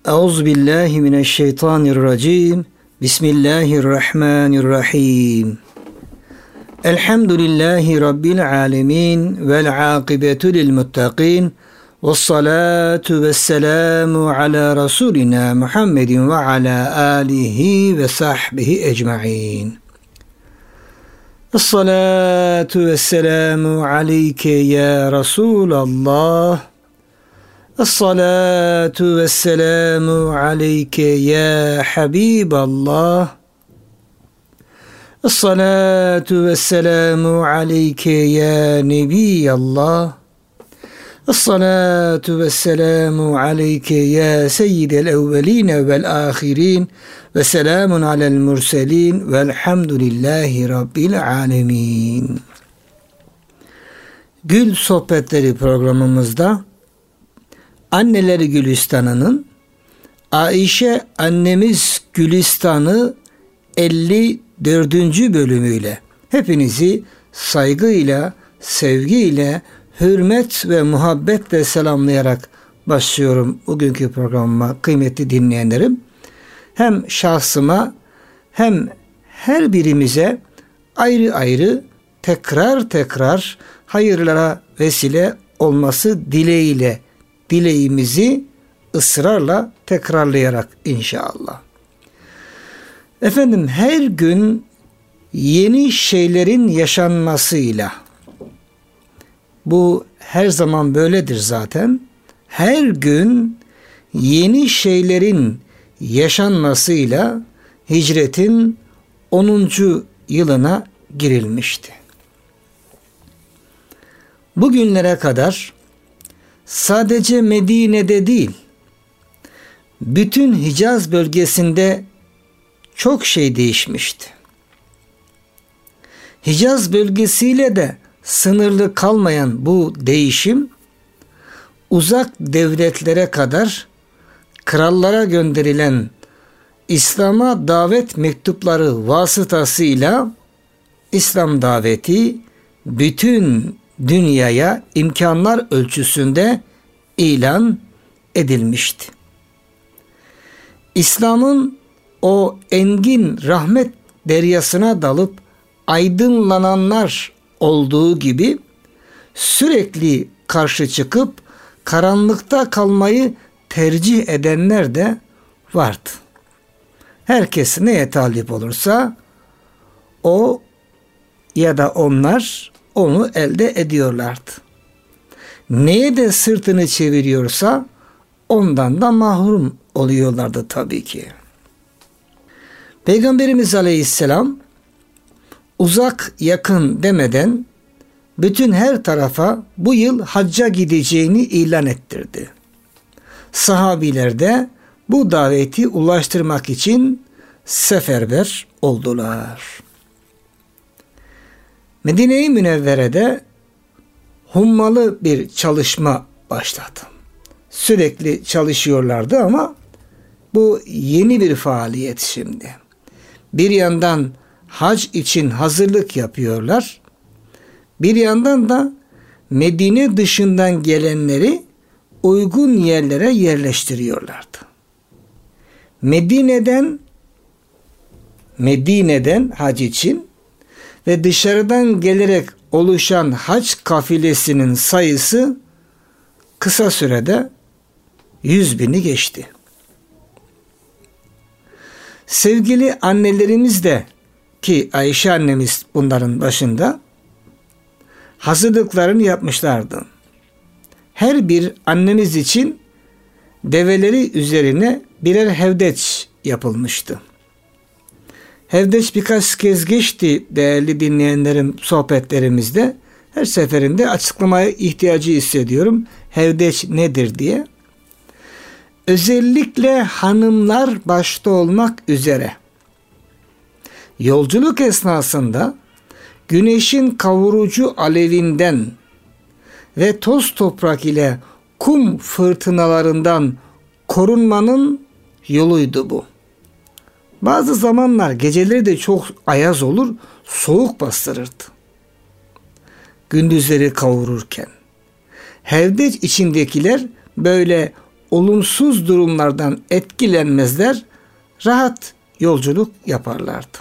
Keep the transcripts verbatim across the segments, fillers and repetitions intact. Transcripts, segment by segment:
Euzubillahimineşşeytanirracim. Bismillahirrahmanirrahim. Elhamdülillahi Rabbil alemin. Vel akibetu lil muttaqin. Vessalatu vesselamu ala Resulina Muhammedin ve ala alihi ve sahbihi ecma'in. Esselatu vesselamu aleyke ya Resulallah. Esselatu vesselamu aleyke ya Habiballah. Esselatu vesselamu aleyke ya Nebiyallah. Esselatu vesselamu aleyke ya Seyyidel evveline vel ahirin ve selamun alel murselin velhamdülillahi Rabbil alemin. Gül Sohbetleri programımızda Anneleri Gülistanı'nın Ayşe Annemiz Gülistanı elli dördüncü bölümüyle hepinizi saygıyla, sevgiyle, hürmet ve muhabbetle selamlayarak başlıyorum bugünkü programıma kıymetli dinleyenlerim. Hem şahsıma hem her birimize ayrı ayrı tekrar tekrar hayırlara vesile olması dileğiyle dileğimizi ısrarla tekrarlayarak inşallah. Efendim her gün yeni şeylerin yaşanmasıyla, bu her zaman böyledir zaten, her gün yeni şeylerin yaşanmasıyla hicretin onuncu yılına girilmişti. Bugünlere kadar sadece Medine'de değil, bütün Hicaz bölgesinde çok şey değişmişti. Hicaz bölgesiyle de sınırlı kalmayan bu değişim, uzak devletlere kadar krallara gönderilen İslam'a davet mektupları vasıtasıyla İslam daveti bütün dünyaya imkanlar ölçüsünde ilan edilmişti. İslam'ın o engin rahmet deryasına dalıp aydınlananlar olduğu gibi sürekli karşı çıkıp karanlıkta kalmayı tercih edenler de vardı. Herkes neye talip olursa o ya da onlar onu elde ediyorlardı. Neye de sırtını çeviriyorsa ondan da mahrum oluyorlardı tabii ki. Peygamberimiz Aleyhisselam uzak yakın demeden bütün her tarafa bu yıl hacca gideceğini ilan ettirdi. Sahabiler de bu daveti ulaştırmak için seferber oldular. Medine-i Münevvere'de hummalı bir çalışma başladı. Sürekli çalışıyorlardı ama bu yeni bir faaliyet şimdi. Bir yandan hac için hazırlık yapıyorlar. Bir yandan da Medine dışından gelenleri uygun yerlere yerleştiriyorlardı. Medine'den Medine'den hac için ve dışarıdan gelerek oluşan hac kafilesinin sayısı kısa sürede yüz bini geçti. Sevgili annelerimiz de, ki Ayşe annemiz bunların başında, hazırlıklarını yapmışlardı. Her bir annemiz için develeri üzerine birer hevdeç yapılmıştı. Hevdeç birkaç kez geçti değerli dinleyenlerim sohbetlerimizde. Her seferinde açıklamaya ihtiyacı hissediyorum. Hevdeç nedir diye. Özellikle hanımlar başta olmak üzere yolculuk esnasında güneşin kavurucu alevinden ve toz toprak ile kum fırtınalarından korunmanın yoluydu bu. Bazı zamanlar geceleri de çok ayaz olur, soğuk bastırırdı. Gündüzleri kavururken. Hevdeç içindekiler böyle olumsuz durumlardan etkilenmezler, rahat yolculuk yaparlardı.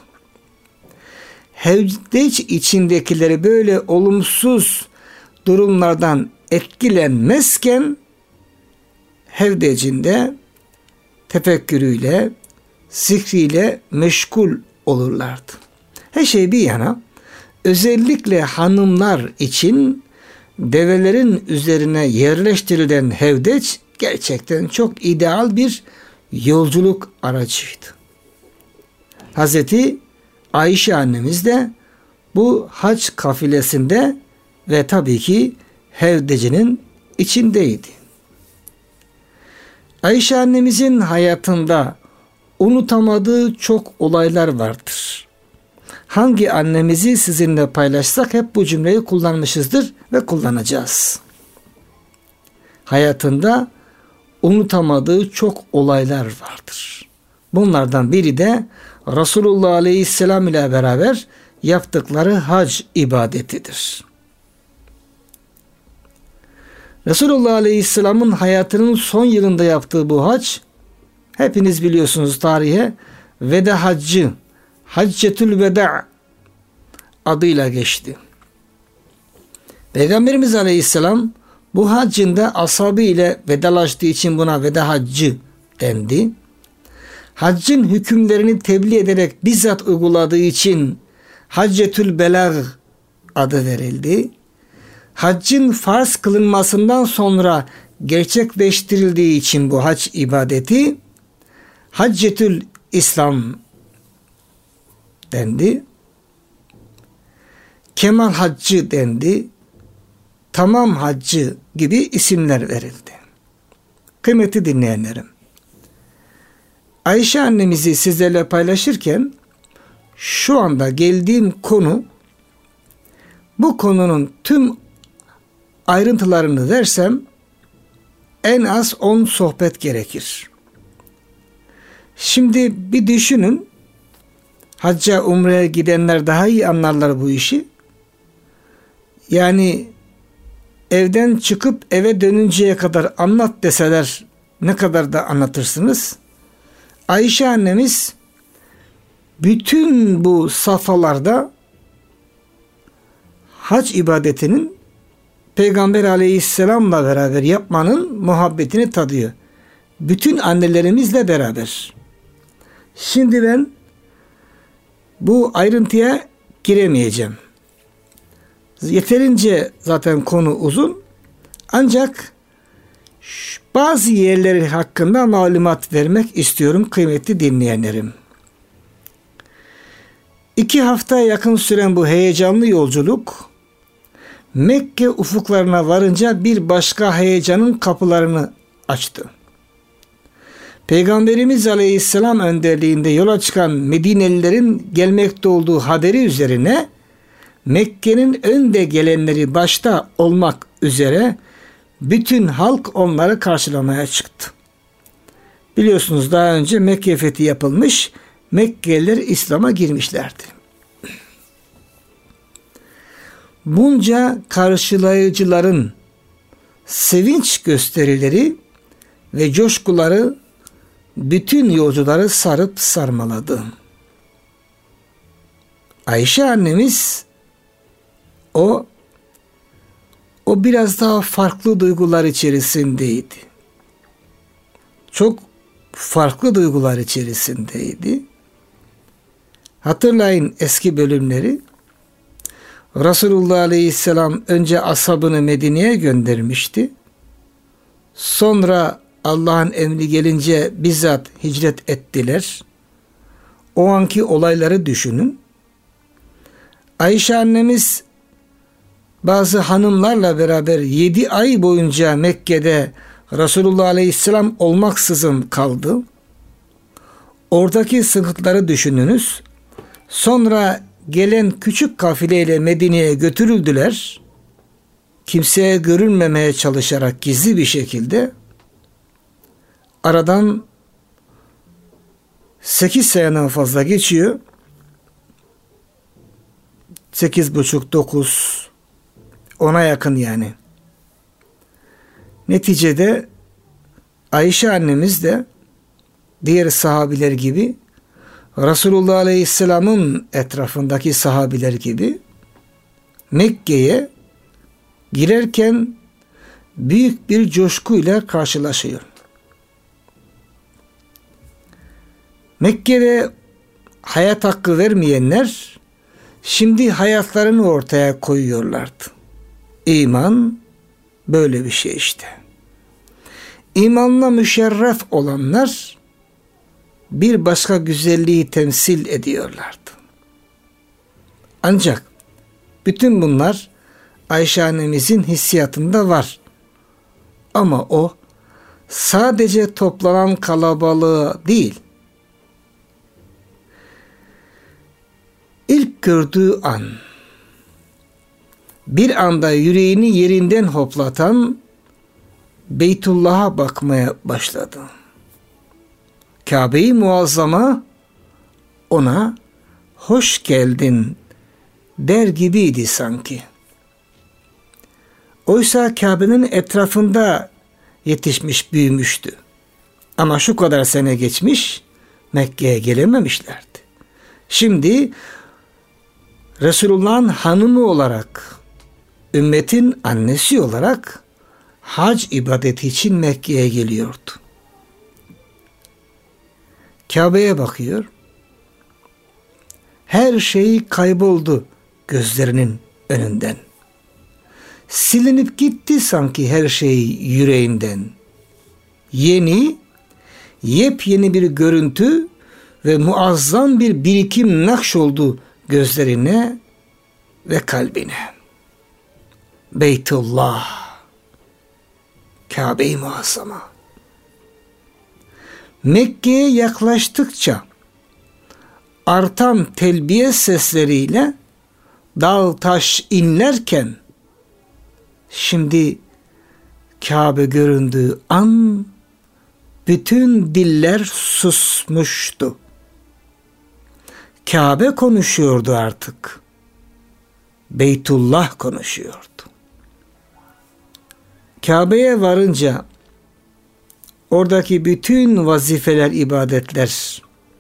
Hevdeç içindekileri böyle olumsuz durumlardan etkilenmezken hevdecinde tefekkürüyle, zikriyle meşgul olurlardı. Her şey bir yana, özellikle hanımlar için develerin üzerine yerleştirilen hevdeç gerçekten çok ideal bir yolculuk aracıydı. Hazreti Ayşe annemiz de bu hac kafilesinde ve tabii ki hevdecinin içindeydi. Ayşe annemizin hayatında unutamadığı çok olaylar vardır. Hangi annemizi sizinle paylaşsak hep bu cümleyi kullanmışızdır ve kullanacağız. Hayatında unutamadığı çok olaylar vardır. Bunlardan biri de Resulullah Aleyhisselam ile beraber yaptıkları hac ibadetidir. Resulullah Aleyhisselam'ın hayatının son yılında yaptığı bu hac, hepiniz biliyorsunuz tarihe, veda haccı, Haccetül Veda adıyla geçti. Peygamberimiz Aleyhisselam bu haccında ashabı ile vedalaştığı için buna veda haccı dendi. Haccın hükümlerini tebliğ ederek bizzat uyguladığı için Haccetül Belag adı verildi. Haccın farz kılınmasından sonra gerçekleştirildiği için bu hac ibadeti Haccetül İslam dendi. Kemal haccı dendi. Tamam haccı gibi isimler verildi. Kıymetli dinleyenlerim, Ayşe annemizi sizlerle paylaşırken şu anda geldiğim konu, bu konunun tüm ayrıntılarını versem en az on sohbet gerekir. Şimdi bir düşünün, hacca, umreye gidenler daha iyi anlarlar bu işi. Yani evden çıkıp eve dönünceye kadar anlat deseler ne kadar da anlatırsınız? Ayşe annemiz bütün bu safhalarda hac ibadetinin Peygamber Aleyhisselam'la beraber yapmanın muhabbetini tadıyor. Bütün annelerimizle beraber. Şimdi ben bu ayrıntıya giremeyeceğim. Yeterince zaten konu uzun. Ancak bazı yerleri hakkında malumat vermek istiyorum kıymetli dinleyenlerim. İki haftaya yakın süren bu heyecanlı yolculuk Mekke ufuklarına varınca bir başka heyecanın kapılarını açtı. Peygamberimiz Aleyhisselam önderliğinde yola çıkan Medinelilerin gelmekte olduğu haberi üzerine Mekke'nin önde gelenleri başta olmak üzere bütün halk onları karşılamaya çıktı. Biliyorsunuz daha önce Mekke fethi yapılmış, Mekkeliler İslam'a girmişlerdi. Bunca karşılayıcıların sevinç gösterileri ve coşkuları bütün yolcuları sarıp sarmaladı. Ayşe annemiz o o biraz daha farklı duygular içerisindeydi. Çok farklı duygular içerisindeydi. Hatırlayın eski bölümleri. Resulullah Aleyhisselam önce ashabını Medine'ye göndermişti. Sonra Allah'ın emri gelince bizzat hicret ettiler. O anki olayları düşünün. Ayşe annemiz bazı hanımlarla beraber yedi ay boyunca Mekke'de Resulullah Aleyhisselam olmaksızın kaldı. Oradaki sıkıntıları düşününüz. Sonra gelen küçük kafileyle Medine'ye götürüldüler. Kimseye görünmemeye çalışarak gizli bir şekilde. Aradan sekiz seneden fazla geçiyor. Sekiz buçuk, dokuz, ona yakın yani. Neticede Ayşe annemiz de diğer sahabiler gibi, Resulullah Aleyhisselam'ın etrafındaki sahabiler gibi Mekke'ye girerken büyük bir coşkuyla karşılaşıyor. Mekke'de hayat hakkı vermeyenler şimdi hayatlarını ortaya koyuyorlardı. İman böyle bir şey işte. İmanla müşerref olanlar bir başka güzelliği temsil ediyorlardı. Ancak bütün bunlar Ayşe annemizin hissiyatında var. Ama o sadece toplanan kalabalığı değil, İlk gördüğü an, bir anda yüreğini yerinden hoplatan Beytullah'a bakmaya başladı. Kabe-i Muazzama ona hoş geldin der gibiydi sanki. Oysa Kabe'nin etrafında yetişmiş, büyümüştü. Ama şu kadar sene geçmiş, Mekke'ye gelememişlerdi. Şimdi Resulullah'ın hanımı olarak, ümmetin annesi olarak hac ibadeti için Mekke'ye geliyordu. Kabe'ye bakıyor. Her şey kayboldu gözlerinin önünden. Silinip gitti sanki her şey yüreğinden. Yeni, yepyeni bir görüntü ve muazzam bir birikim nakşoldu gözlerine ve kalbine. Beytullah, Kabe-i Muazzama. Mekke'ye yaklaştıkça artan telbiye sesleriyle dağ taş inlerken şimdi Kabe göründüğü an bütün diller susmuştu. Kabe konuşuyordu artık. Beytullah konuşuyordu. Kabe'ye varınca oradaki bütün vazifeler, ibadetler,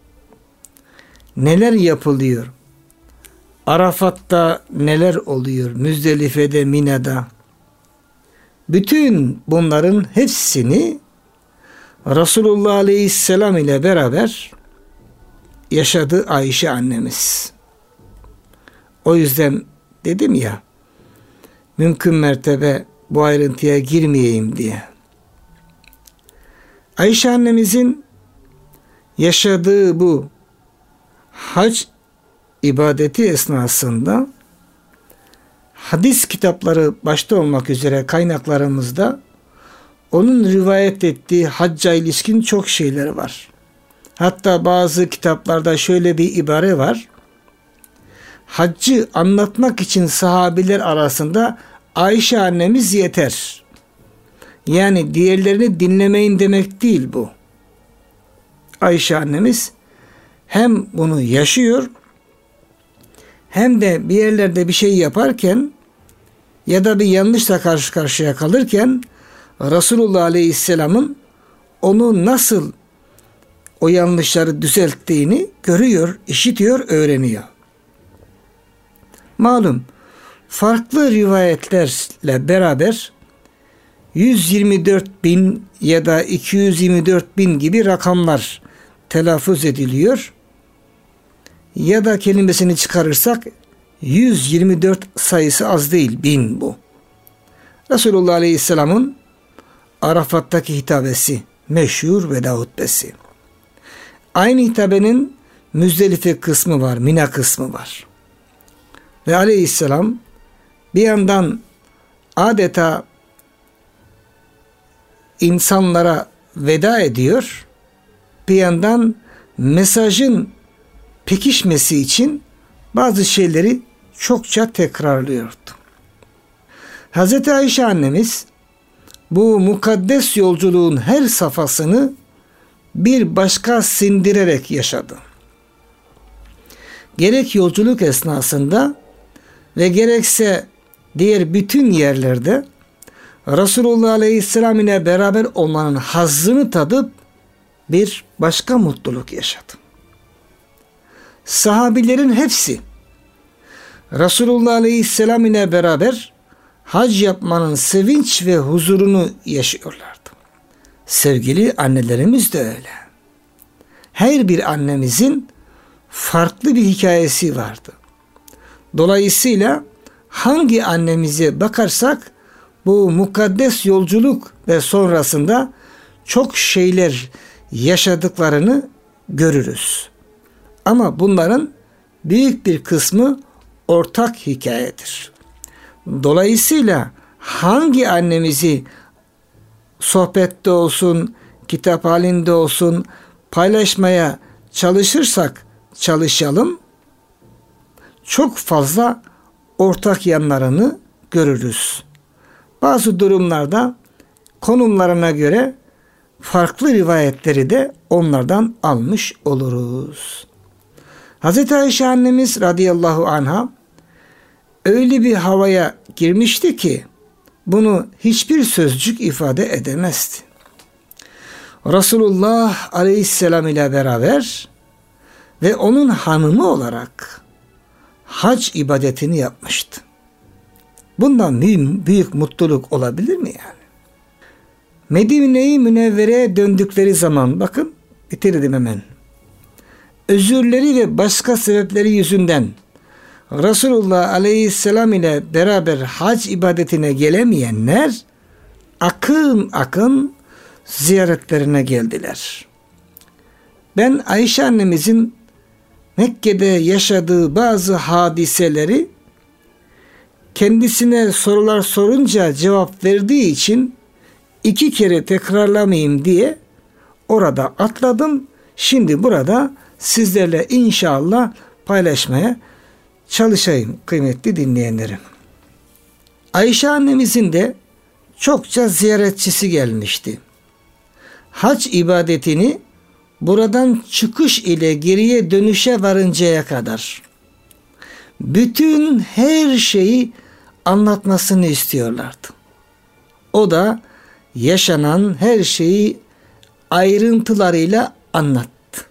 neler yapılıyor? Arafat'ta neler oluyor? Müzdelife'de, Mina'da. Bütün bunların hepsini Resulullah Aleyhisselam ile beraber yaşadı Ayşe annemiz. O yüzden dedim ya, mümkün mertebe bu ayrıntıya girmeyeyim diye. Ayşe annemizin yaşadığı bu hac ibadeti esnasında hadis kitapları başta olmak üzere kaynaklarımızda onun rivayet ettiği hacca ilişkin çok şeyler var. Hatta bazı kitaplarda şöyle bir ibare var. Haccı anlatmak için sahabiler arasında Ayşe annemiz yeter. Yani diğerlerini dinlemeyin demek değil bu. Ayşe annemiz hem bunu yaşıyor, hem de bir yerlerde bir şey yaparken ya da bir yanlışla karşı karşıya kalırken Resulullah Aleyhisselam'ın onu nasıl o yanlışları düzelttiğini görüyor, işitiyor, öğreniyor. Malum farklı rivayetlerle beraber yüz yirmi dört bin ya da iki yüz yirmi dört bin gibi rakamlar telaffuz ediliyor. Ya da kelimesini çıkarırsak yüz yirmi dört sayısı az değil, bin bu. Resulullah Aleyhisselam'ın Arafat'taki hitabesi, meşhur veda hutbesi. Aynı hitabenin Müzdelife kısmı var, Mina kısmı var. Ve Aleyhisselam bir yandan adeta insanlara veda ediyor, bir yandan mesajın pekişmesi için bazı şeyleri çokça tekrarlıyordu. Hazreti Ayşe annemiz bu mukaddes yolculuğun her safhasını bir başka sindirerek yaşadı. Gerek yolculuk esnasında ve gerekse diğer bütün yerlerde Resulullah Aleyhisselam ile beraber olmanın hazzını tadıp bir başka mutluluk yaşadı. Sahabilerin hepsi Resulullah Aleyhisselam ile beraber hac yapmanın sevinç ve huzurunu yaşıyorlardı. Sevgili annelerimiz de öyle. Her bir annemizin farklı bir hikayesi vardı. Dolayısıyla hangi annemize bakarsak bu mukaddes yolculuk ve sonrasında çok şeyler yaşadıklarını görürüz. Ama bunların büyük bir kısmı ortak hikayedir. Dolayısıyla hangi annemizi sohbette olsun, kitap halinde olsun paylaşmaya çalışırsak çalışalım, çok fazla ortak yanlarını görürüz. Bazı durumlarda konumlarına göre farklı rivayetleri de onlardan almış oluruz. Hazreti Ayşe annemiz radıyallahu anha öyle bir havaya girmişti ki bunu hiçbir sözcük ifade edemezdi. Resulullah aleyhisselam ile beraber ve onun hanımı olarak hac ibadetini yapmıştı. Bundan büyük, büyük mutluluk olabilir mi yani? Medine-i Münevvere'ye döndükleri zaman, bakın bitirdim hemen. Özürleri ve başka sebepleri yüzünden Resulullah Aleyhisselam ile beraber hac ibadetine gelemeyenler akın akın ziyaretlerine geldiler. Ben Ayşe annemizin Mekke'de yaşadığı bazı hadiseleri kendisine sorular sorunca cevap verdiği için iki kere tekrarlamayayım diye orada atladım. Şimdi burada sizlerle inşallah paylaşmaya çalışayım kıymetli dinleyenlerim. Ayşe annemizin de çokça ziyaretçisi gelmişti. Hac ibadetini buradan çıkış ile geriye dönüşe varıncaya kadar bütün her şeyi anlatmasını istiyorlardı. O da yaşanan her şeyi ayrıntılarıyla anlattı.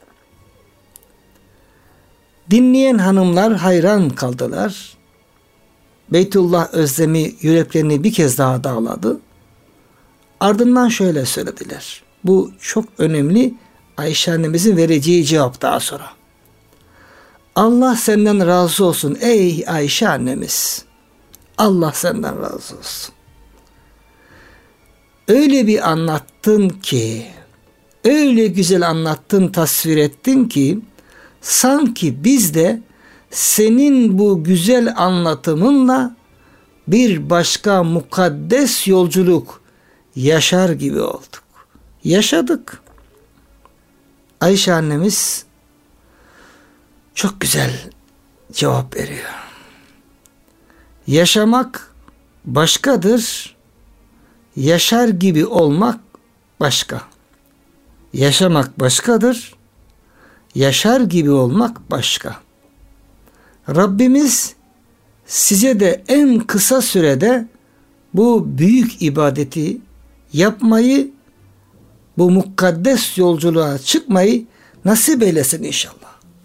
Dinleyen hanımlar hayran kaldılar. Beytullah özlemi yüreklerini bir kez daha dağladı. Ardından şöyle söylediler. Bu çok önemli, Ayşe annemizin vereceği cevap daha sonra. Allah senden razı olsun ey Ayşe annemiz. Allah senden razı olsun. Öyle bir anlattın ki, öyle güzel anlattın, tasvir ettin ki, sanki biz de senin bu güzel anlatımınla bir başka mukaddes yolculuk yaşar gibi olduk. Yaşadık. Ayşe annemiz çok güzel cevap veriyor. Yaşamak başkadır, yaşar gibi olmak başka. Yaşamak başkadır, yaşar gibi olmak başka. Rabbimiz size de en kısa sürede bu büyük ibadeti yapmayı, bu mukaddes yolculuğa çıkmayı nasip eylesin inşallah.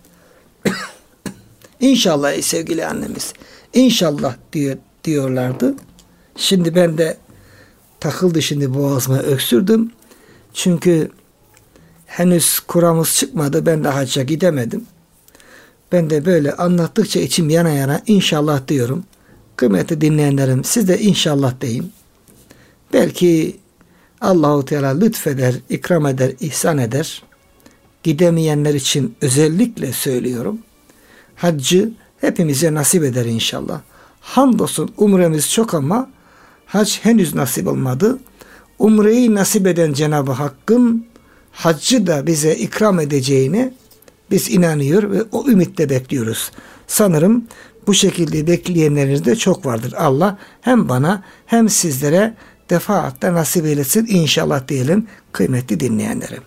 İnşallah ey sevgili annemiz. İnşallah diyor, diyorlardı. Şimdi ben de takıldı, şimdi boğazıma öksürdüm. Çünkü henüz kuramız çıkmadı. Ben de hacca gidemedim. Ben de böyle anlattıkça içim yana yana inşallah diyorum. Kıymetli dinleyenlerim, siz de inşallah deyin. Belki Allahu Teala lütfeder, ikram eder, ihsan eder. Gidemeyenler için özellikle söylüyorum. Haccı hepimize nasip eder inşallah. Hamdolsun umremiz çok ama hac henüz nasip olmadı. Umreyi nasip eden Cenab-ı Hakk'ın haccı da bize ikram edeceğine biz inanıyor ve o ümitle bekliyoruz. Sanırım bu şekilde bekleyenleriniz de çok vardır. Allah hem bana hem sizlere defaatle nasip eylesin inşallah diyelim kıymetli dinleyenlerim.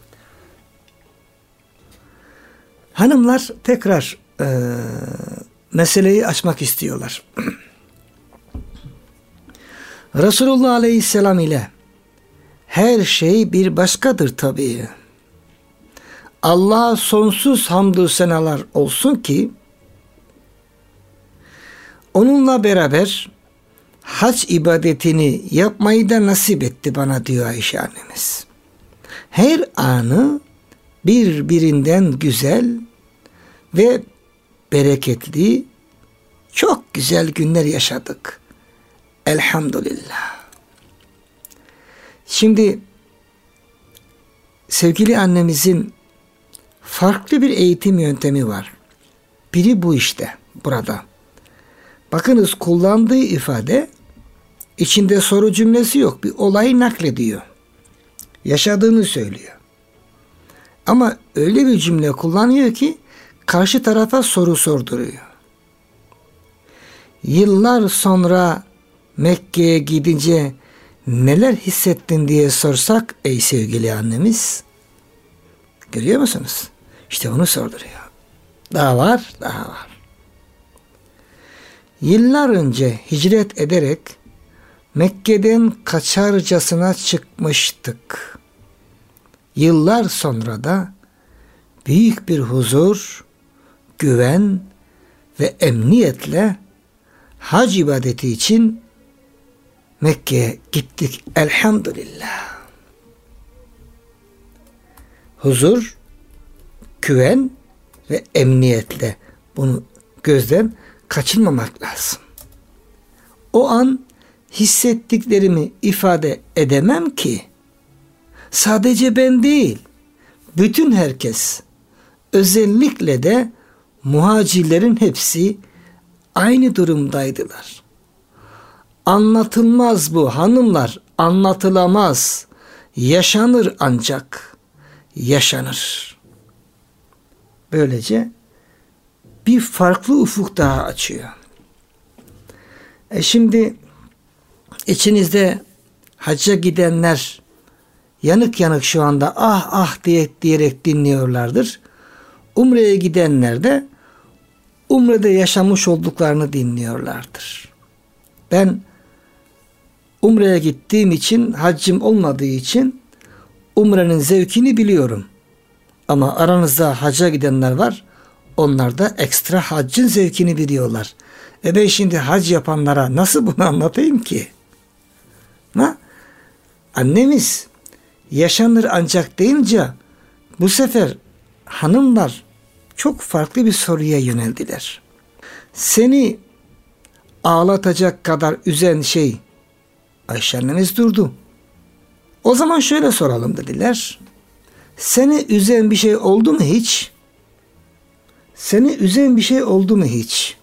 Hanımlar tekrar e, meseleyi açmak istiyorlar. Resulullah Aleyhisselam ile her şey bir başkadır tabii. Allah'a sonsuz hamdü senalar olsun ki onunla beraber hac ibadetini yapmayı da nasip etti bana diyor Ayşe annemiz. Her anı birbirinden güzel ve bereketli, çok güzel günler yaşadık. Elhamdülillah. Şimdi sevgili annemizin farklı bir eğitim yöntemi var. Biri bu işte burada. Bakınız kullandığı ifade içinde soru cümlesi yok. Bir olayı naklediyor. Yaşadığını söylüyor. Ama öyle bir cümle kullanıyor ki karşı tarafa soru sorduruyor. Yıllar sonra Mekke'ye gidince neler hissettin diye sorsak ey sevgili annemiz, görüyor musunuz? İşte onu sorduruyor. Daha var, daha var. Yıllar önce hicret ederek Mekke'den kaçarcasına çıkmıştık. Yıllar sonra da büyük bir huzur, güven ve emniyetle hac ibadeti için Mekke'ye gittik. Elhamdülillah. Huzur, güven ve emniyetle bunu gözden kaçırmamak lazım. O an hissettiklerimi ifade edemem ki. Sadece ben değil, bütün herkes, özellikle de muhacirlerin hepsi aynı durumdaydılar. Anlatılmaz bu hanımlar, anlatılamaz. Yaşanır ancak, yaşanır. Böylece bir farklı ufuk daha açıyor. E şimdi içinizde hacca gidenler yanık yanık şu anda ah ah diye diyerek dinliyorlardır. Umre'ye gidenler de Umre'de yaşamış olduklarını dinliyorlardır. Ben Umre'ye gittiğim için, haccım olmadığı için Umre'nin zevkini biliyorum. Ama aranızda hacca gidenler var. Onlar da ekstra haccın zevkini biliyorlar. E ben şimdi hac yapanlara nasıl bunu anlatayım ki? Ha? Annemiz yaşanır ancak deyince bu sefer hanımlar çok farklı bir soruya yöneldiler. Seni ağlatacak kadar üzen şey, Ayşe annemiz durdu. O zaman şöyle soralım dediler. Seni üzen bir şey oldu mu hiç? Seni üzen bir şey oldu mu hiç?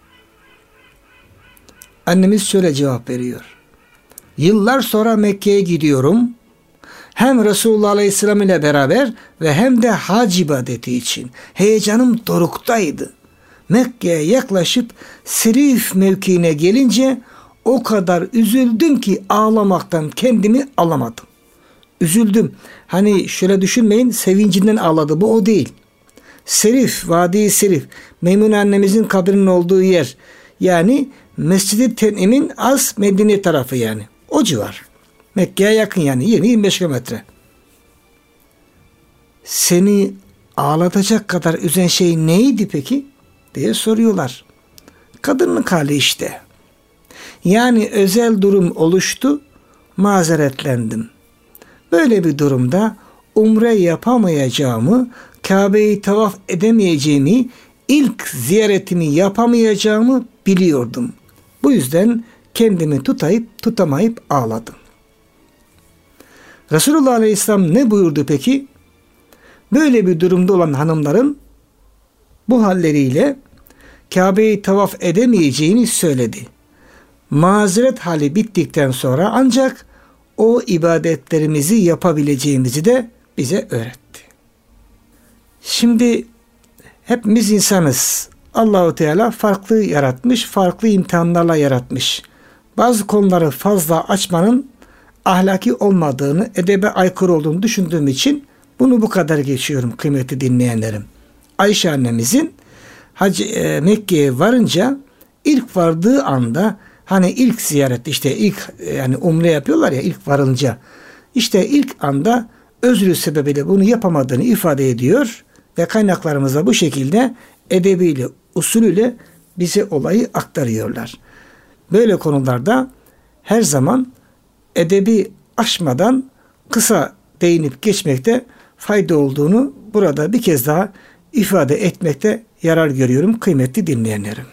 Annemiz şöyle cevap veriyor. Yıllar sonra Mekke'ye gidiyorum. Hem Resulullah Aleyhisselam ile beraber ve hem de hac ibadeti için. Heyecanım doruktaydı. Mekke'ye yaklaşıp Serif mevkiine gelince o kadar üzüldüm ki ağlamaktan kendimi alamadım. Üzüldüm. Hani şöyle düşünmeyin, sevincinden ağladı. Bu o değil. Serif, Vadi-i Serif, Meymune annemizin kabrinin olduğu yer. Yani Mescid-i Ten'im'in az Medine tarafı yani. O civar. Mekke'ye yakın yani yirmi yirmi beş kilometre. Seni ağlatacak kadar üzen şey neydi peki? Diye soruyorlar. Kadınlık hali işte. Yani özel durum oluştu, mazeretlendim. Böyle bir durumda umre yapamayacağımı, Kabe'yi tavaf edemeyeceğimi, ilk ziyaretimi yapamayacağımı biliyordum. Bu yüzden kendimi tutayıp tutamayıp ağladım. Resulullah Aleyhisselam ne buyurdu peki? Böyle bir durumda olan hanımların bu halleriyle Kabe'yi tavaf edemeyeceğini söyledi. Mazeret hali bittikten sonra ancak o ibadetlerimizi yapabileceğimizi de bize öğretti. Şimdi hepimiz insanız. Allah-u Teala farklı yaratmış, farklı imtihanlarla yaratmış. Bazı konuları fazla açmanın ahlaki olmadığını, edebe aykırı olduğunu düşündüğüm için bunu bu kadar geçiyorum kıymetli dinleyenlerim. Ayşe annemizin Hac, e, Mekke'ye varınca ilk vardığı anda Hani ilk ziyaret işte ilk yani umre yapıyorlar ya ilk varınca. İşte ilk anda özrü sebebiyle bunu yapamadığını ifade ediyor ve kaynaklarımıza bu şekilde edebiyle, usulüyle bize olayı aktarıyorlar. Böyle konularda her zaman edebi aşmadan kısa değinip geçmekte fayda olduğunu burada bir kez daha ifade etmekte yarar görüyorum kıymetli dinleyenlerim.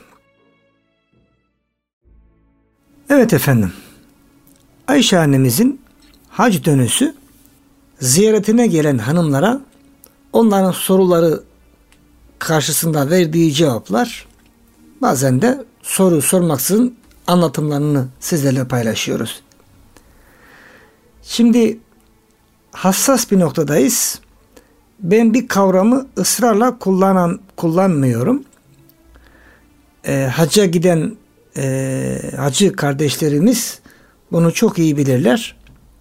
Evet efendim, Ayşe annemizin hac dönüşü ziyaretine gelen hanımlara onların soruları karşısında verdiği cevaplar, bazen de soru sormaksızın anlatımlarını sizlerle paylaşıyoruz. Şimdi hassas bir noktadayız. Ben bir kavramı ısrarla kullanan, kullanmıyorum. E, hacca giden e, hacı kardeşlerimiz bunu çok iyi bilirler.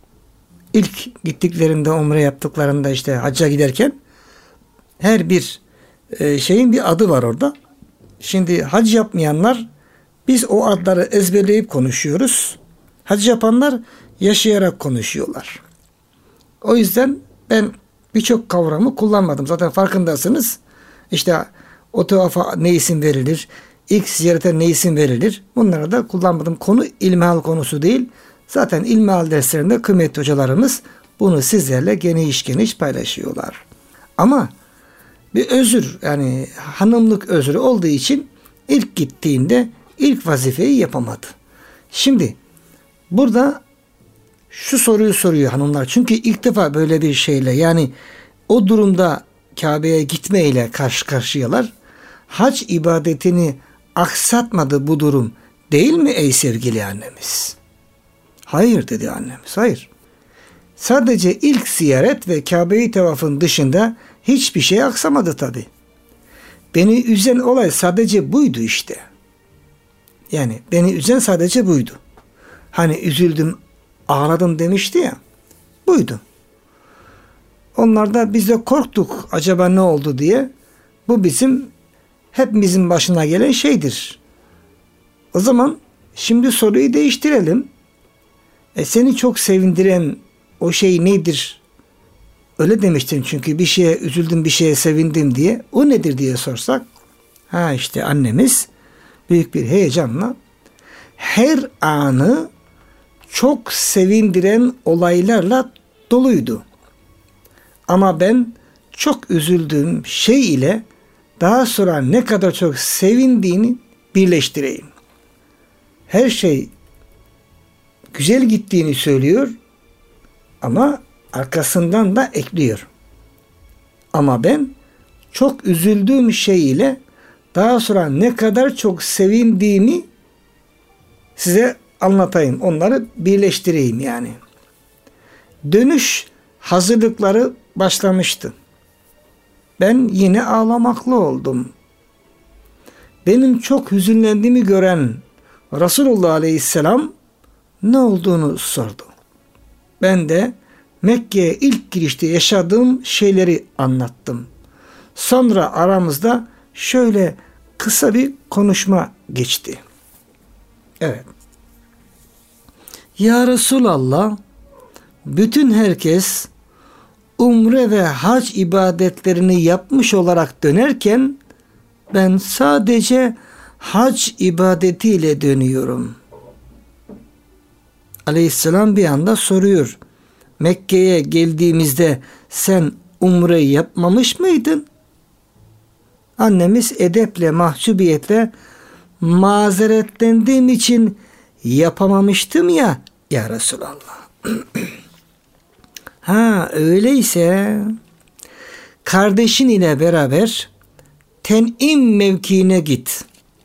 İlk gittiklerinde, umre yaptıklarında işte hacca giderken her bir e, şeyin bir adı var orada. Şimdi hac yapmayanlar, biz o adları ezberleyip konuşuyoruz. Hac yapanlar yaşayarak konuşuyorlar. O yüzden ben birçok kavramı kullanmadım. Zaten farkındasınız. İşte o tavafa ne isim verilir? İlk ziyarete ne isim verilir? Bunları da kullanmadım. Konu ilmihal konusu değil. Zaten ilmihal derslerinde kıymetli hocalarımız bunu sizlerle geniş geniş paylaşıyorlar. Ama bir özür, yani hanımlık özrü olduğu için ilk gittiğinde ilk vazifeyi yapamadı. Şimdi burada şu soruyu soruyor hanımlar. Çünkü ilk defa böyle bir şeyle, yani o durumda Kabe'ye gitmeyle karşı karşıyalar. Hac ibadetini aksatmadı bu durum değil mi ey sevgili annemiz? Hayır dedi annemiz, hayır. Sadece ilk ziyaret ve Kabe'yi tavafın dışında hiçbir şey aksamadı tabi. Beni üzen olay sadece buydu işte. Yani beni üzen sadece buydu. Hani üzüldüm, ağladım demişti ya. Buydu. Onlar da biz de korktuk acaba ne oldu diye. Bu bizim hepimizin başına gelen şeydir. O zaman şimdi soruyu değiştirelim. E seni çok sevindiren o şey nedir? Öyle demiştin çünkü bir şeye üzüldüm, bir şeye sevindim diye. O nedir diye sorsak. Ha işte annemiz büyük bir heyecanla her anı çok sevindiren olaylarla doluydu. Ama ben çok üzüldüğüm şey ile daha sonra ne kadar çok sevindiğini birleştireyim. Her şey güzel gittiğini söylüyor ama arkasından da ekliyor. Ama ben çok üzüldüğüm şey ile daha sonra ne kadar çok sevindiğimi size anlatayım. Onları birleştireyim yani. Dönüş hazırlıkları başlamıştı. Ben yine ağlamaklı oldum. Benim çok hüzünlendiğimi gören Resulullah Aleyhisselam ne olduğunu sordu. Ben de Mekke'ye ilk girişte yaşadığım şeyleri anlattım. Sonra aramızda şöyle kısa bir konuşma geçti. Evet. Ya Resulallah, bütün herkes umre ve hac ibadetlerini yapmış olarak dönerken ben sadece hac ibadetiyle dönüyorum. Aleyhisselam bir anda soruyor. Mekke'ye geldiğimizde sen umre yapmamış mıydın? Annemiz edeple, mahcubiyetle mazeretlendiğim için yapamamıştım ya ya Resulallah. Ha öyleyse kardeşin ile beraber Ten'im mevkiine git.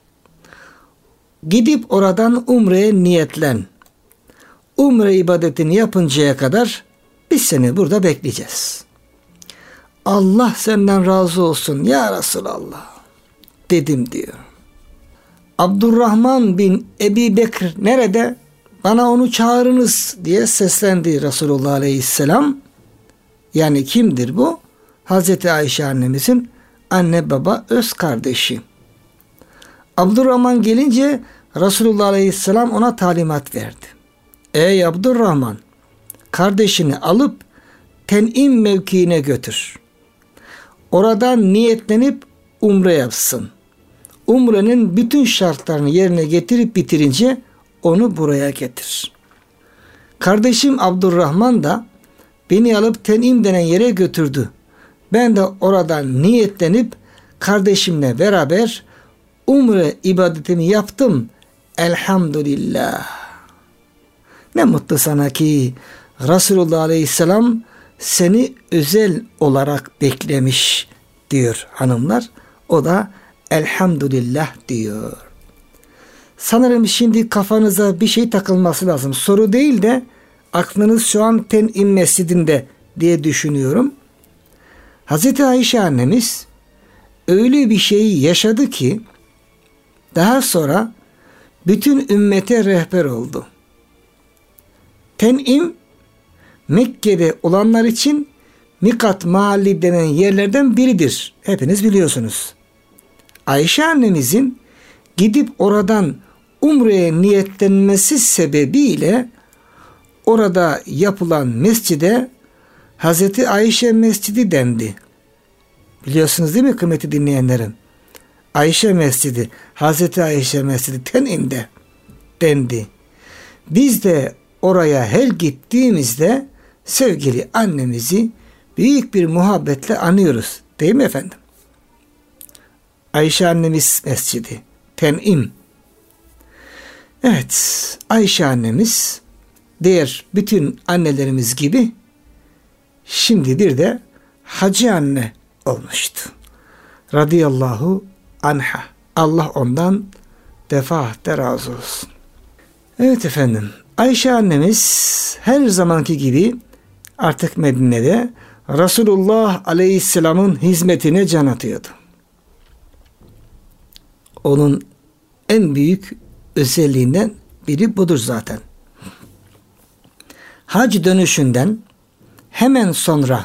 Gidip oradan umreye niyetlen. Umre ibadetini yapıncaya kadar biz seni burada bekleyeceğiz. Allah senden razı olsun ya Resulallah dedim diyor. Abdurrahman bin Ebi Bekir nerede? Bana onu çağırınız diye seslendi Resulullah Aleyhisselam. Yani kimdir bu? Hazreti Ayşe annemizin anne baba öz kardeşi. Abdurrahman gelince Resulullah Aleyhisselam ona talimat verdi. Ey Abdurrahman, kardeşini alıp Ten'im mevkiine götür. Oradan niyetlenip umre yapsın. Umrenin bütün şartlarını yerine getirip bitirince onu buraya getir. Kardeşim Abdurrahman da beni alıp Ten'im denen yere götürdü. Ben de oradan niyetlenip kardeşimle beraber umre ibadetimi yaptım. Elhamdülillah. Ne mutlu sana ki Resulullah Aleyhisselam seni özel olarak beklemiş diyor hanımlar. O da elhamdülillah diyor. Sanırım şimdi kafanıza bir şey takılması lazım. Soru değil de aklınız şu an Ten'im Mescidinde diye düşünüyorum. Hazreti Ayşe annemiz öyle bir şey yaşadı ki daha sonra bütün ümmete rehber oldu. Ten'im Mekke'de olanlar için Mikat Mahalli denen yerlerden biridir. Hepiniz biliyorsunuz. Ayşe annemizin gidip oradan umreye niyetlenmesi sebebiyle orada yapılan mescide Hazreti Ayşe Mescidi dendi. Biliyorsunuz değil mi kıymetli dinleyenlerim? Ayşe Mescidi, Hazreti Ayşe Mescidi Ten'im'de dendi. Biz de oraya her gittiğimizde sevgili annemizi büyük bir muhabbetle anıyoruz. Değil mi efendim? Ayşe annemiz mescidi. Ten'im. Evet. Ayşe annemiz diğer bütün annelerimiz gibi şimdi bir de hacı anne olmuştu. Radıyallahu anha. Allah ondan defaatle razı olsun. Evet efendim. Ayşe annemiz her zamanki gibi artık Medine'de Resulullah Aleyhisselam'ın hizmetine can atıyordu. Onun en büyük özelliğinden biri budur zaten. Hac dönüşünden hemen sonra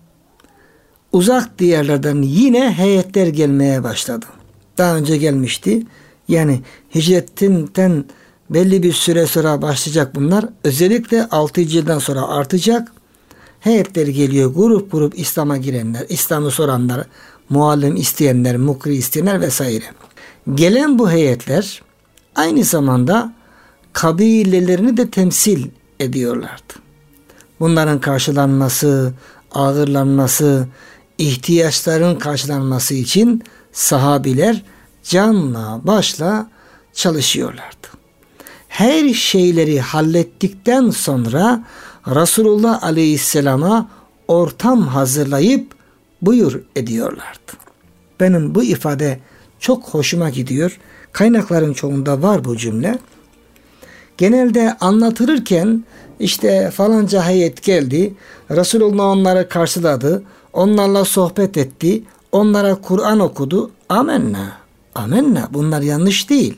uzak diyarlardan yine heyetler gelmeye başladı. Daha önce gelmişti. Yani hicretinden belli bir süre sonra başlayacak bunlar. Özellikle altıncı yıldan sonra artacak. Heyetler geliyor. Grup grup İslam'a girenler, İslam'ı soranlar, muallim isteyenler, mukri isteyenler vesaire. Gelen bu heyetler aynı zamanda kabilelerini de temsil ediyorlardı. Bunların karşılanması, ağırlanması, ihtiyaçların karşılanması için sahabiler canla başla çalışıyorlardı. Her şeyleri hallettikten sonra Resulullah Aleyhisselam'a ortam hazırlayıp buyur ediyorlardı. Benim bu ifade çok hoşuma gidiyor. Kaynakların çoğunda var bu cümle. Genelde anlatılırken işte falanca heyet geldi, Resulullah onları karşıladı, onlarla sohbet etti, onlara Kur'an okudu. Amenna, amenna. Bunlar yanlış değil.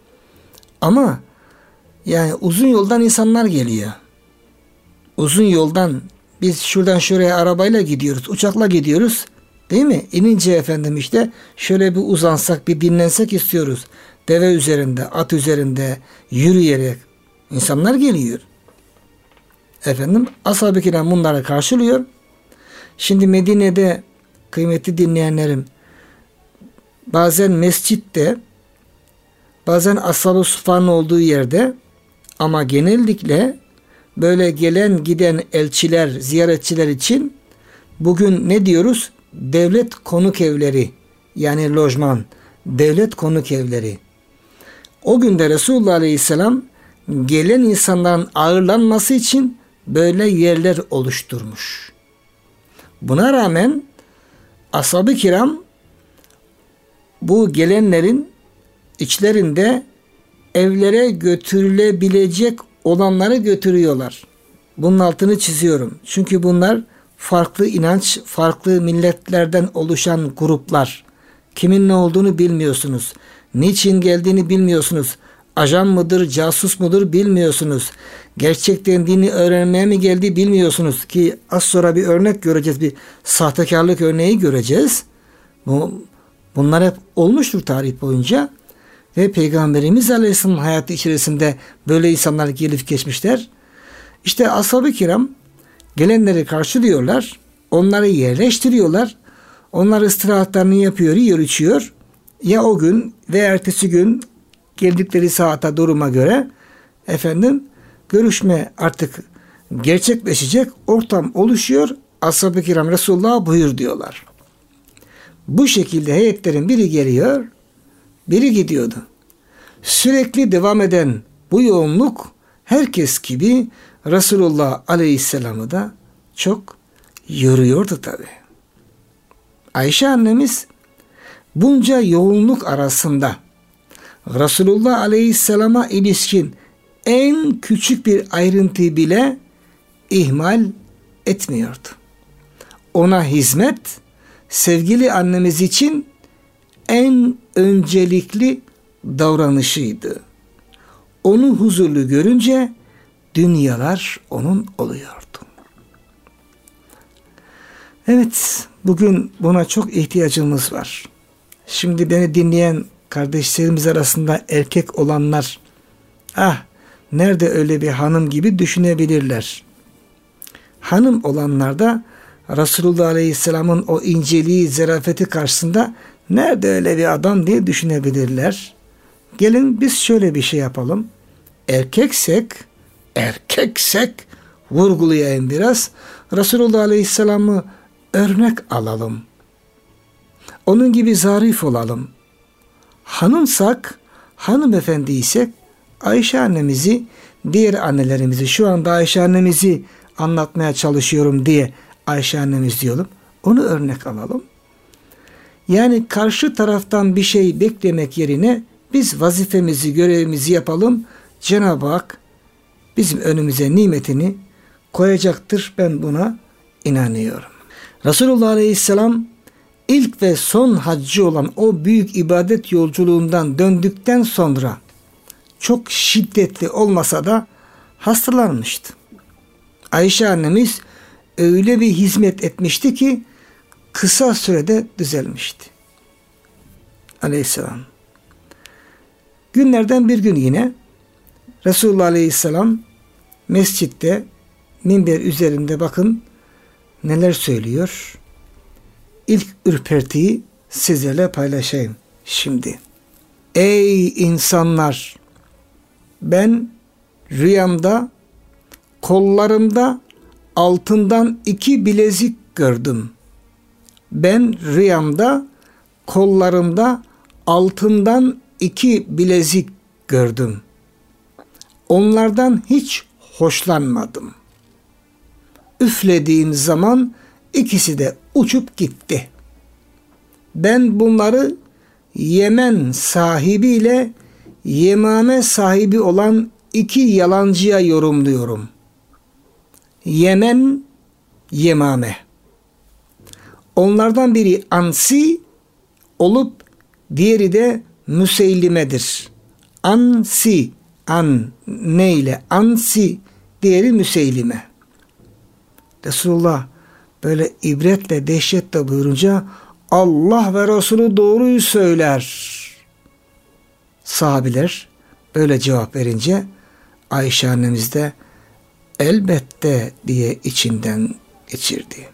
Ama yani uzun yoldan insanlar geliyor. Uzun yoldan biz şuradan şuraya arabayla gidiyoruz, uçakla gidiyoruz. Değil mi? İnince efendim işte şöyle bir uzansak, bir dinlensek istiyoruz. Deve üzerinde, at üzerinde, yürüyerek insanlar geliyor. Efendim ashab-ı kiram bunları karşılıyor. Şimdi Medine'de kıymetli dinleyenlerim bazen mescitte, bazen ashab-ı sufanın olduğu yerde ama genellikle böyle gelen giden elçiler, ziyaretçiler için bugün ne diyoruz? Devlet konuk evleri, yani lojman, devlet konuk evleri. O günde Resulullah Aleyhisselam gelen insanların ağırlanması için böyle yerler oluşturmuş. Buna rağmen ashab-ı kiram bu gelenlerin içlerinde evlere götürülebilecek olanları götürüyorlar. Bunun altını çiziyorum. Çünkü bunlar farklı inanç, farklı milletlerden oluşan gruplar. Kimin ne olduğunu bilmiyorsunuz. Niçin geldiğini bilmiyorsunuz. Ajan mıdır, casus mudur bilmiyorsunuz. Gerçekten dini öğrenmeye mi geldi bilmiyorsunuz. Ki az sonra bir örnek göreceğiz. Bir sahtekarlık örneği göreceğiz. Bu, bunlar hep olmuştur tarih boyunca. ve Peygamberimiz Aleyhisselam'ın hayatı içerisinde böyle insanlar gelip geçmişler. İşte ashab-ı kiram gelenleri karşılıyorlar, onları yerleştiriyorlar, onlar istirahatlarını yapıyor, yiyor, içiyor. Ya o gün ve ertesi gün geldikleri saate, duruma göre efendim görüşme artık gerçekleşecek, ortam oluşuyor. Ashab-ı kiram Resulullah'a buyur diyorlar. Bu şekilde heyetlerin biri geliyor, biri gidiyordu. Sürekli devam eden bu yoğunluk herkes gibi Resulullah Aleyhisselam'ı da çok yoruyordu tabi. Ayşe annemiz bunca yoğunluk arasında Resulullah Aleyhisselam'a ilişkin en küçük bir ayrıntıyı bile ihmal etmiyordu. Ona hizmet sevgili annemiz için en öncelikli davranışıydı. Onu huzurlu görünce dünyalar onun oluyordu. Evet, bugün buna çok ihtiyacımız var. Şimdi beni dinleyen kardeşlerimiz arasında erkek olanlar, ah nerede öyle bir hanım gibi düşünebilirler. Hanım olanlar da Resulullah Aleyhisselam'ın o inceliği, zarafeti karşısında nerede öyle bir adam diye düşünebilirler. Gelin biz şöyle bir şey yapalım. Erkeksek, erkeksek vurgulayayım biraz. Resulullah Aleyhisselam'ı örnek alalım. Onun gibi zarif olalım. Hanımsak, hanımefendiysek Ayşe annemizi, diğer annelerimizi, şu anda Ayşe annemizi anlatmaya çalışıyorum diye Ayşe annemiz diyelim. Onu örnek alalım. Yani karşı taraftan bir şey beklemek yerine biz vazifemizi, görevimizi yapalım. Cenab-ı Hak bizim önümüze nimetini koyacaktır. Ben buna inanıyorum. Resulullah Aleyhisselam ilk ve son haccı olan o büyük ibadet yolculuğundan döndükten sonra çok şiddetli olmasa da hastalanmıştı. Ayşe annemiz öyle bir hizmet etmişti ki kısa sürede düzelmişti. Aleyhisselam. Günlerden bir gün yine Resulullah Aleyhisselam mescitte minber üzerinde bakın neler söylüyor. İlk ürpertiyi sizlerle paylaşayım şimdi. Ey insanlar! Ben rüyamda kollarımda altından iki bilezik gördüm. Ben rüyamda kollarımda altından iki bilezik gördüm. Onlardan hiç hoşlanmadım. Üflediğim zaman ikisi de uçup gitti. Ben bunları Yemen sahibiyle Yemame sahibi olan iki yalancıya yorumluyorum. Yemen, Yemame. Onlardan biri Ansi olup diğeri de Müseylime'dir. Ansi, an neyle? Ansi, diğeri Müseylime. Resulullah böyle ibretle, dehşetle buyurunca Allah ve Resulü doğruyu söyler. Sahabiler böyle cevap verince Ayşe annemiz de elbette diye içinden geçirdi.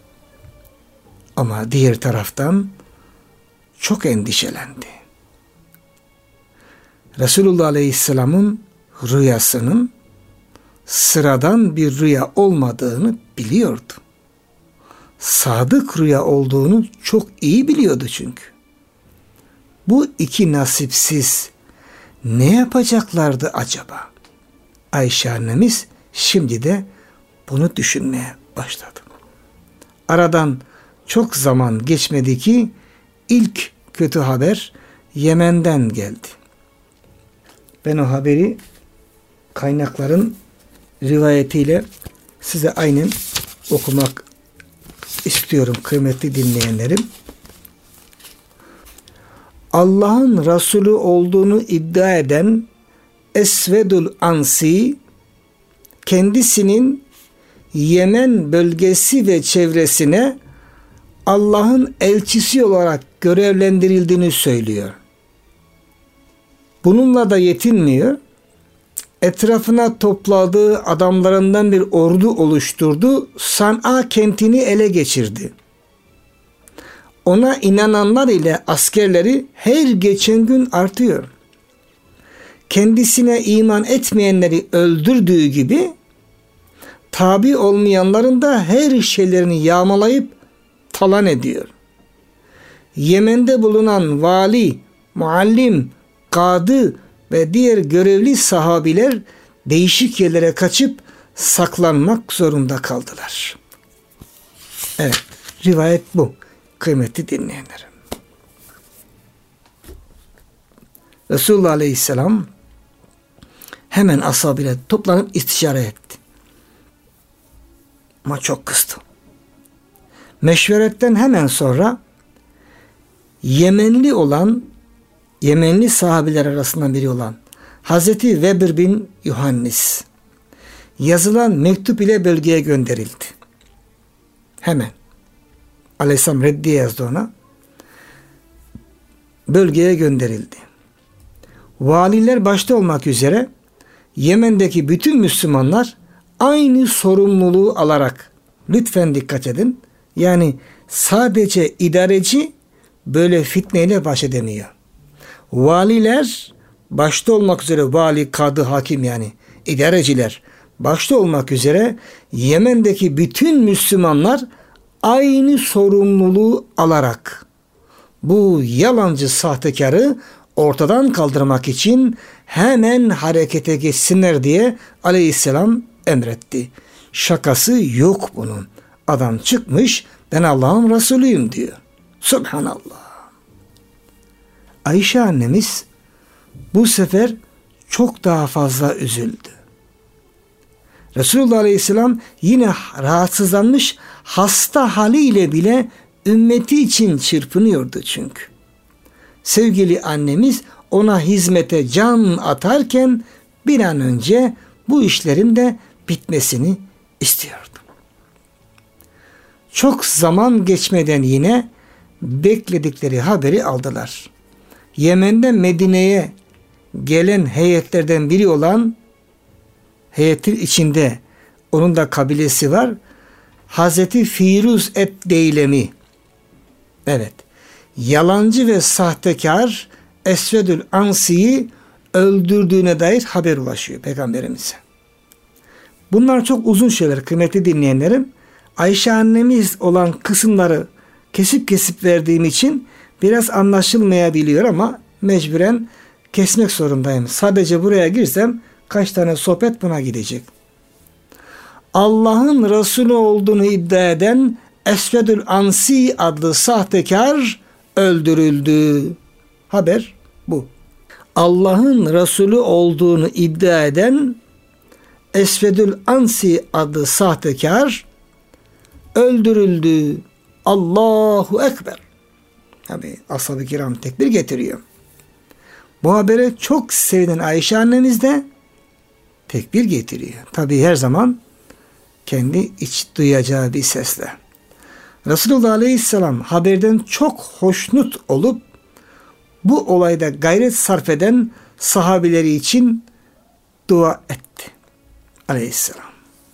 Ama diğer taraftan çok endişelendi. Resulullah Aleyhisselam'ın rüyasının sıradan bir rüya olmadığını biliyordu. Sadık rüya olduğunu çok iyi biliyordu çünkü. Bu iki nasipsiz ne yapacaklardı acaba? Ayşe annemiz şimdi de bunu düşünmeye başladı. Aradan çok zaman geçmedi ki ilk kötü haber Yemen'den geldi. Ben o haberi kaynakların rivayetiyle size aynen okumak istiyorum kıymetli dinleyenlerim. Allah'ın Resulü olduğunu iddia eden Esvedul Ansi kendisinin Yemen bölgesi ve çevresine Allah'ın elçisi olarak görevlendirildiğini söylüyor. Bununla da yetinmiyor. Etrafına topladığı adamlarından bir ordu oluşturdu. San'a kentini ele geçirdi. Ona inananlar ile askerleri her geçen gün artıyor. Kendisine iman etmeyenleri öldürdüğü gibi tabi olmayanların da her şeylerini yağmalayıp talan ediyor. Yemen'de bulunan vali, muallim, kadı ve diğer görevli sahabiler değişik yerlere kaçıp saklanmak zorunda kaldılar. Evet, rivayet bu. Kıymetli dinleyenlerim. Resulullah Aleyhisselam hemen ashabıyla toplanıp istişare etti. Ama çok kızdı. Meşveretten hemen sonra Yemenli olan, Yemenli sahabiler arasından biri olan Hazreti Weber bin Yuhannis yazılan mektup ile bölgeye gönderildi. Hemen. Aleyhisselam reddiye yazdı ona. Bölgeye gönderildi. Valiler başta olmak üzere Yemen'deki bütün Müslümanlar aynı sorumluluğu alarak, lütfen dikkat edin, yani sadece idareci böyle fitneyle baş edemiyor. Valiler başta olmak üzere, vali, kadı, hakim, yani idareciler başta olmak üzere Yemen'deki bütün Müslümanlar aynı sorumluluğu alarak bu yalancı sahtekarı ortadan kaldırmak için hemen harekete geçsinler diye Aleyhisselam emretti. Şakası yok bunun. Adam çıkmış, ben Allah'ın Resulüyüm diyor. Subhanallah. Ayşe annemiz bu sefer çok daha fazla üzüldü. Resulullah Aleyhisselam yine rahatsızlanmış, hasta haliyle bile ümmeti için çırpınıyordu çünkü. Sevgili annemiz ona hizmete can atarken bir an önce bu işlerin de bitmesini istiyordu. Çok zaman geçmeden yine bekledikleri haberi aldılar. Yemen'den Medine'ye gelen heyetlerden biri olan, heyetin içinde onun da kabilesi var, Hazreti Firuz et-Deylemi, evet, yalancı ve sahtekar Esvedül Ansi'yi öldürdüğüne dair haber ulaşıyor Peygamberimize. Bunlar çok uzun şeyler kıymetli dinleyenlerim. Ayşe annemiz olan kısımları kesip kesip verdiğim için biraz anlaşılmayabiliyor ama mecburen kesmek zorundayım. Sadece buraya girsem kaç tane sohbet buna gidecek. Allah'ın Resulü olduğunu iddia eden Esvedül Ansi adlı sahtekar öldürüldü. Haber bu. Allah'ın Resulü olduğunu iddia eden Esvedül Ansi adlı sahtekar öldürüldü. Allahu Ekber. Tabi ashab-ı kiram tekbir getiriyor. Bu habere çok sevinen Ayşe annemiz de tekbir getiriyor. Tabi her zaman kendi iç duyacağı bir sesle. Resulullah Aleyhisselam haberden çok hoşnut olup bu olayda gayret sarf eden sahabileri için dua etti. Aleyhisselam.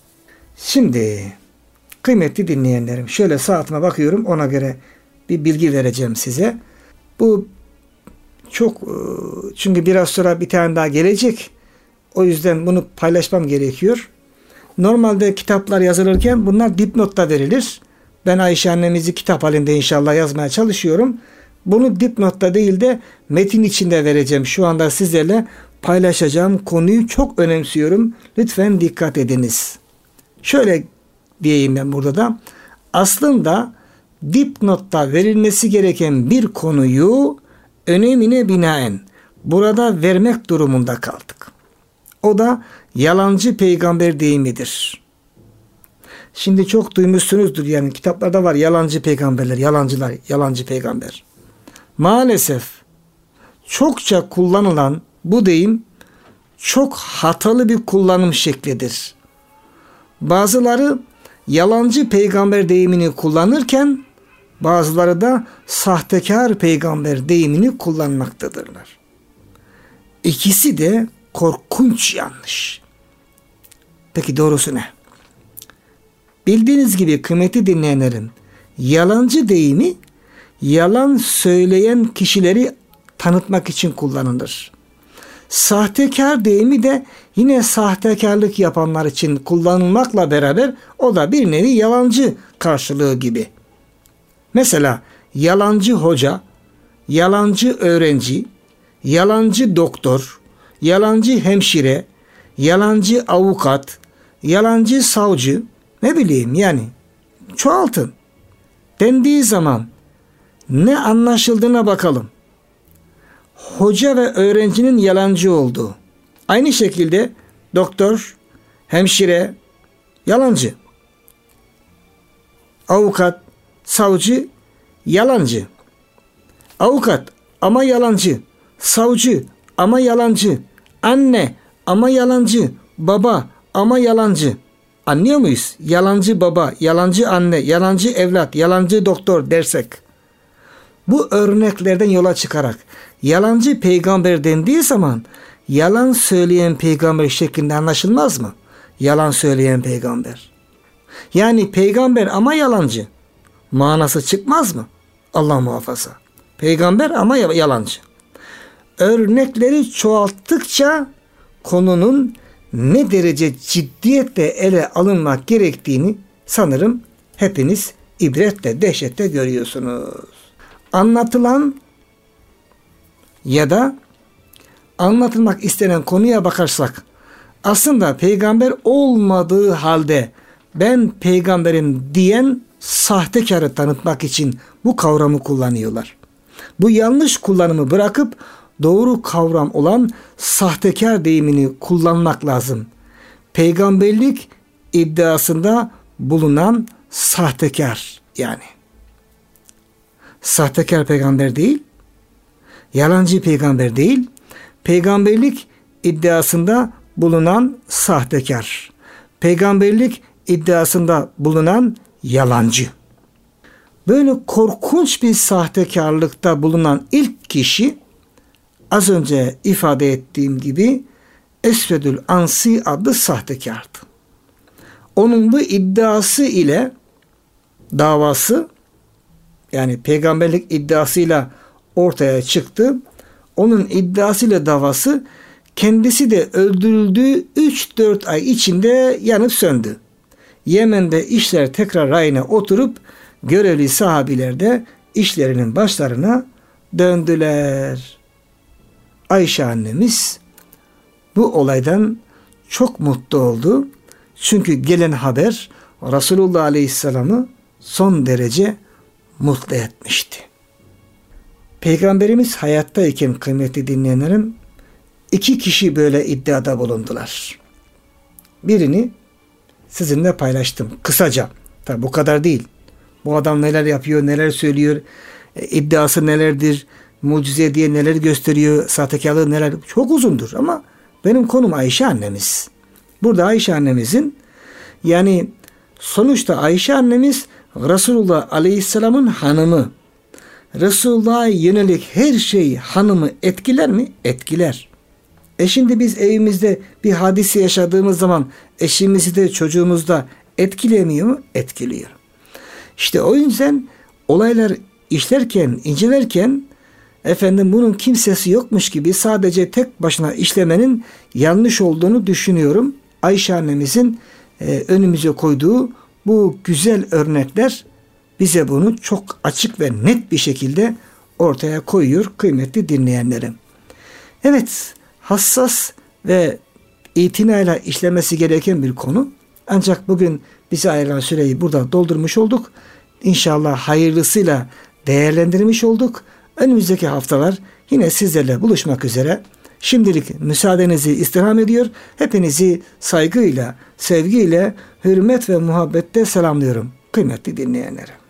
Şimdi kıymetli dinleyenlerim, şöyle saatime bakıyorum, ona göre bir bilgi vereceğim size. Bu çok, çünkü biraz sonra bir tane daha gelecek. O yüzden bunu paylaşmam gerekiyor. Normalde kitaplar yazılırken bunlar dipnotta verilir. Ben Ayşe annemizi kitap halinde inşallah yazmaya çalışıyorum. Bunu dipnotta değil de metin içinde vereceğim. Şu anda sizlerle paylaşacağım konuyu çok önemsiyorum. Lütfen dikkat ediniz. Şöyle diyeyim ben burada da. Aslında dipnotta verilmesi gereken bir konuyu önemine binaen burada vermek durumunda kaldık. O da yalancı peygamber deyimidir. Şimdi çok duymuşsunuzdur, yani kitaplarda var yalancı peygamberler, yalancılar, yalancı peygamber. Maalesef çokça kullanılan bu deyim çok hatalı bir kullanım şeklidir. Bazıları yalancı peygamber deyimini kullanırken bazıları da sahtekar peygamber deyimini kullanmaktadırlar. İkisi de korkunç yanlış. Peki doğrusu ne? Bildiğiniz gibi kıymetli dinleyenlerin, yalancı deyimi yalan söyleyen kişileri tanıtmak için kullanılır. Sahtekar deyimi de yine sahtekarlık yapanlar için kullanılmakla beraber o da bir nevi yalancı karşılığı gibi. Mesela yalancı hoca, yalancı öğrenci, yalancı doktor, yalancı hemşire, yalancı avukat, yalancı savcı, ne bileyim yani çoğaltın dendiği zaman ne anlaşıldığına bakalım. Hoca ve öğrencinin yalancı olduğu. Aynı şekilde doktor, hemşire yalancı. Avukat, savcı yalancı. Avukat ama yalancı. Savcı ama yalancı. Anne ama yalancı. Baba ama yalancı. Anlıyor muyuz? Yalancı baba, yalancı anne, yalancı evlat, yalancı doktor dersek. Bu örneklerden yola çıkarak yalancı peygamber dendiği zaman yalan söyleyen peygamber şeklinde anlaşılmaz mı? Yalan söyleyen peygamber. Yani peygamber ama yalancı. Manası çıkmaz mı? Allah muhafaza. Peygamber ama yalancı. Örnekleri çoğalttıkça konunun ne derece ciddiyetle ele alınmak gerektiğini sanırım hepiniz ibretle, dehşetle görüyorsunuz. Anlatılan ya da anlatılmak istenen konuya bakarsak aslında peygamber olmadığı halde ben peygamberim diyen sahtekarı tanıtmak için bu kavramı kullanıyorlar. Bu yanlış kullanımı bırakıp doğru kavram olan sahtekar deyimini kullanmak lazım. Peygamberlik iddiasında bulunan sahtekar yani. Sahtekar peygamber değil, yalancı peygamber değil, peygamberlik iddiasında bulunan sahtekar. Peygamberlik iddiasında bulunan yalancı. Böyle korkunç bir sahtekarlıkta bulunan ilk kişi az önce ifade ettiğim gibi Esvedül Ansi adlı sahtekardı. Onun bu iddiası ile davası yani peygamberlik iddiasıyla ortaya çıktı. Onun iddiasıyla davası kendisi de öldürüldüğü üç dört ay içinde yanıp söndü. Yemen'de işler tekrar rayına oturup görevli sahabiler de işlerinin başlarına döndüler. Ayşe annemiz bu olaydan çok mutlu oldu. Çünkü gelen haber Resulullah Aleyhisselam'ı son derece mutlu etmişti. Peygamberimiz hayattayken kıymetli dinleyenlerim iki kişi böyle iddiada bulundular. Birini sizinle paylaştım kısaca. Tabi bu kadar değil. Bu adam neler yapıyor, neler söylüyor, e, iddiası nelerdir, mucize diye neler gösteriyor, sahtekarlığı neler, çok uzundur ama benim konum Ayşe annemiz. Burada Ayşe annemizin yani sonuçta Ayşe annemiz Resulullah Aleyhisselam'ın hanımı. Resulullah'a yönelik her şey hanımı etkiler mi? Etkiler. E şimdi biz evimizde bir hadise yaşadığımız zaman eşimizi de çocuğumuzu da etkilemiyor mu? Etkiliyor. İşte o yüzden olaylar işlerken, incelerken efendim bunun kimsesi yokmuş gibi sadece tek başına işlemenin yanlış olduğunu düşünüyorum. Ayşe annemizin e, önümüze koyduğu bu güzel örnekler bize bunu çok açık ve net bir şekilde ortaya koyuyor kıymetli dinleyenlerim. Evet, hassas ve itinayla işlemesi gereken bir konu. Ancak bugün bize ayrılan süreyi burada doldurmuş olduk. İnşallah hayırlısıyla değerlendirmiş olduk. Önümüzdeki haftalar yine sizlerle buluşmak üzere. Şimdilik müsaadenizi istirham ediyor. Hepinizi saygıyla, sevgiyle, hürmet ve muhabbette selamlıyorum kıymetli dinleyenlerim.